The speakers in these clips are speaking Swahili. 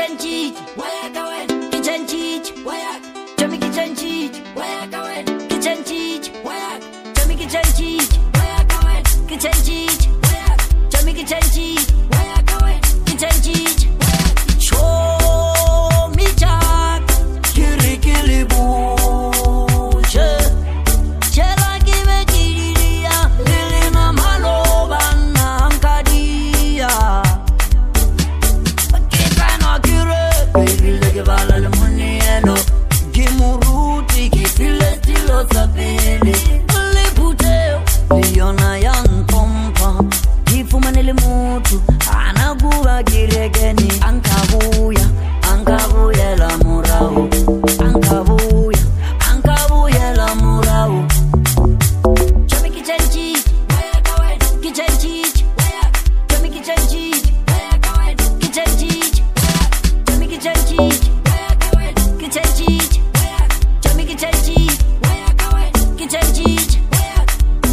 kichenji, where going? Kichenji, where? Tommy kichenji, where going? Kichenji, where? Tommy kichenji, where going? Kichenji, where? Tommy kichenji, where going? Kichenji, where? Show me jack, kirikili buche. Chela give kiria, lilina maloba nankadia. Kipana kire, baby lege vala le munieno. Gimuruti kifile stilo sabili. Liputeo, liona yang pompa. Kifumanele mutu, anaguwa giregeni. Ankabuya, ankabuya la murao. Ankabuya, ankabuya la murao. Chami kichenji, where going? Kichenji, where? Chami kichenji, where going? Kichenji, where? Chami kichenji, where going? Kichenji, where? Chami kichenji, where going? Kichenji, where?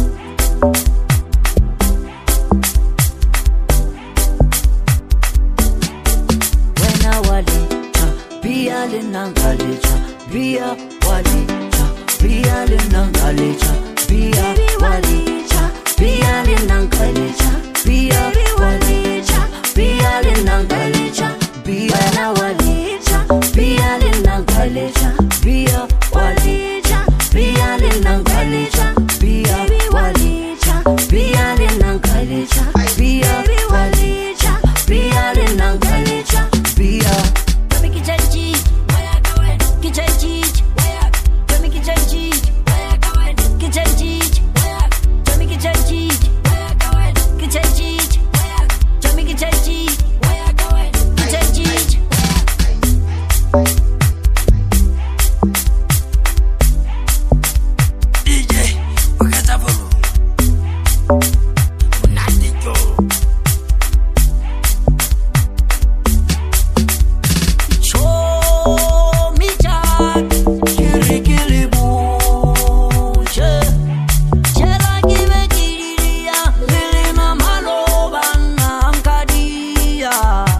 Wena walicha, pia linangalicha, pia walicha, pia linangalicha, pia walicha, pia linangalicha, pia walicha, pia linangalicha, pia wena walicha, pia linangalicha, pia walicha, pia linangalicha, pia walicha, pia linangalicha, pia walicha, pia linangalicha, pia. Tommy kichenji, where going? Kichenji, where? Tommy kichenji, where going? Kichenji, where? Tommy kichenji, where going? Kichenji, where? Tommy kichenji, where going? Kichenji, where? DJ, wakatafuru. Unatiko. Show me jack, kirikili buche. Chela give kiria, lilina maloba nankadia.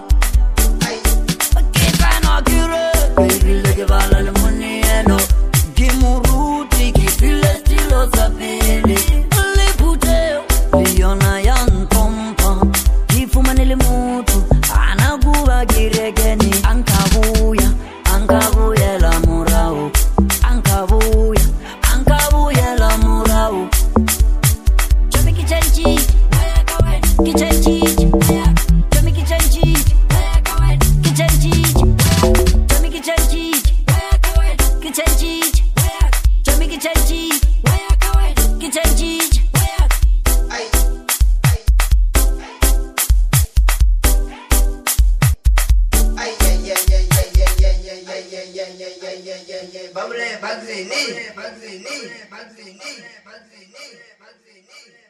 Kipana kire, baby lege vala le munieno. Gimuruti kifile stilo sabili. Liputeo, liona yang pompa. Kifumanele mutu, anaguwa giregeni. Ankabuya, ankabuya la murao. Ankabuya, ankabuya la murao. Chami kichenji, where going? Kichenji, where? Chami kichenji, where going? Kichenji, where? Chami kichenji, where going? Kichenji, where? Chami kichenji, where going? Kichenji, where? Bamre, bagzini.